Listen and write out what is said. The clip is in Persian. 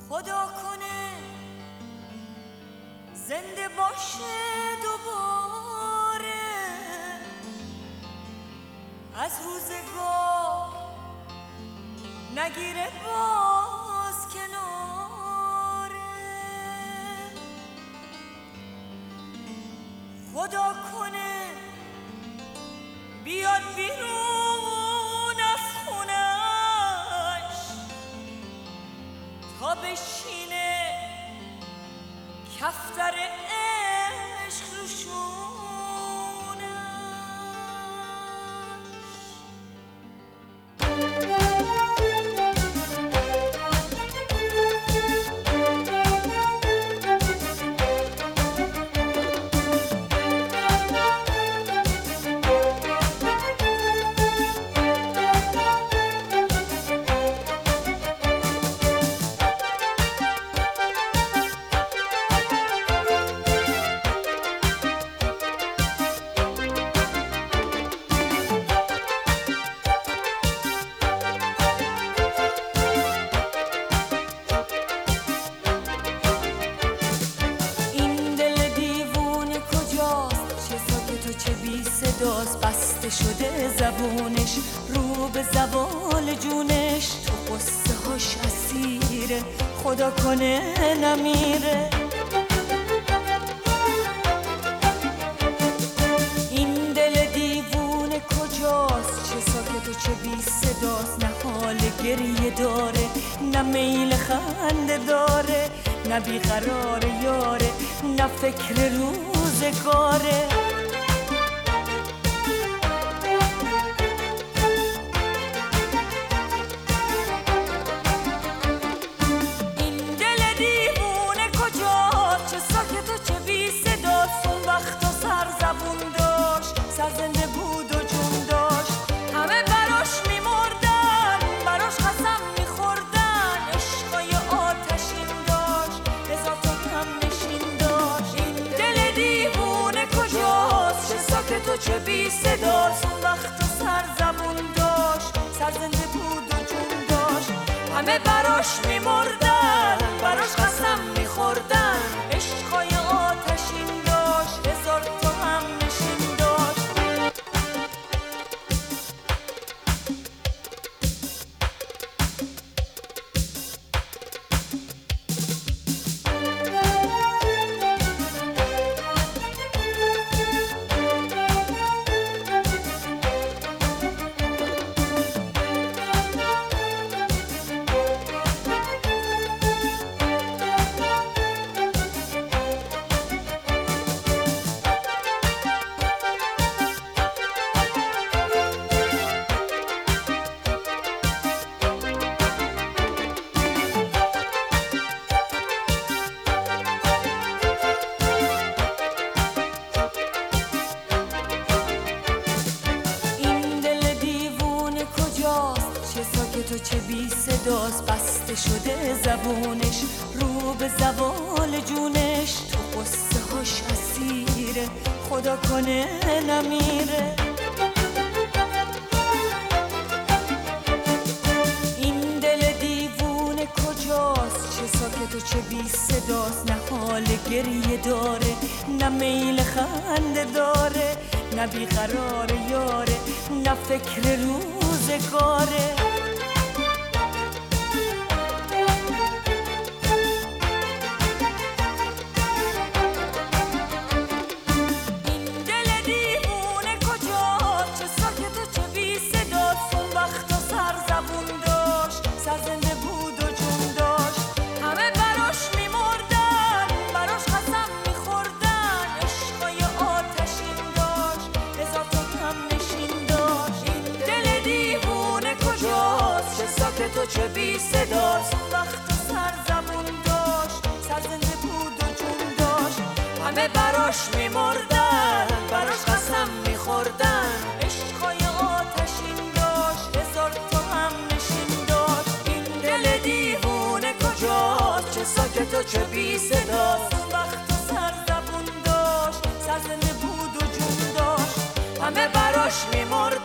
خدا کنه زنده باشه دوباره، از روزگار نگیره باز کناره. خدا کنه بیاد بیرون از خونش تا بشینه کفتر عشق رو بسته شده زبونش رو به زوال جونش، تو قصه هاش اسیره خدا کنه نمیره. این دل دیوونه کجاست، چه ساکت و چه بی صداست، نه حال گریه داره نه میل خنده داره، نه بیقرار یاره نه فکر روزگاره. سرزنده بود و جون داشت، همه براش میمردن، براش قسم میخوردن، عشقای آتشین داشت، هزار تا هم نشین داشت. این دل دیوونه کجاست، چه ساکت و چه بی صداست، اون وقت و سرزبون داشت، سرزنده بود و جون داشت، همه براش میمردن، براش قسم میخوردن، عشقای آتشین داشت، هزار تا هم نشین داشت. تو چه بی صداست، بسته شده زبونش رو به زوال جونش، تو قصه هاش اسیره خدا کنه نمیره. این دل دیوونه کجاست، چه ساکت و چه بی صداست، نه حال گریه داره نه میل خنده داره، نه بیقرار یاره نه فکر روزگاره. سرزنده بود و جون داشت، همه براش میمردن، براش قسم میخوردن، عشقای آتشین داشت، هزار تا هم نشین داشت. این دل دیوونه کجاست، چه ساکت و چه بی صداست، وقت و سر زبون داشت، سرزنده بود و جون داشت، همه براش میمردن، براش قسم میخوردن، عشقای آتشین داشت، هزار تا هم نشین داشت. دیوونه کجاست، چه ساکت و چه بی صداست، وقت و سرزبون داشت، سرزنده بود و جون داشت، همه براش میمرد